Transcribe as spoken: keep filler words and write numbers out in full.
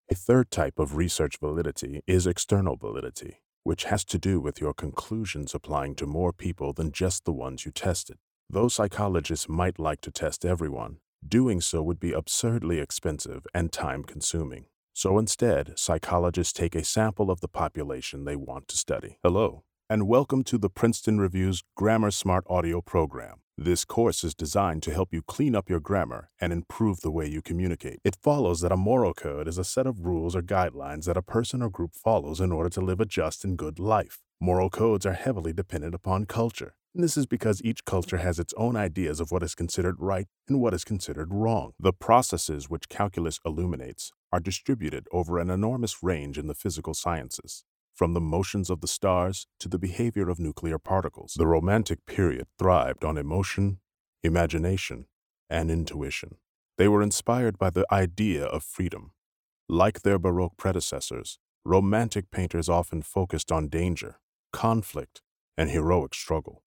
A third type of research validity is external validity, which has to do with your conclusions applying to more people than just the ones you tested. Though psychologists might like to test everyone, doing so would be absurdly expensive and time-consuming. So instead, psychologists take a sample of the population they want to study. Hello, and welcome to the Princeton Review's Grammar Smart audio program. This course is designed to help you clean up your grammar and improve the way you communicate. It follows that a moral code is a set of rules or guidelines that a person or group follows in order to live a just and good life. Moral codes are heavily dependent upon culture. And this is because each culture has its own ideas of what is considered right and what is considered wrong. The processes which calculus illuminates are distributed over an enormous range in the physical sciences, from the motions of the stars to the behavior of nuclear particles. The Romantic period thrived on emotion, imagination, and intuition. They were inspired by the idea of freedom. Like their Baroque predecessors, Romantic painters often focused on danger, conflict, and heroic struggle.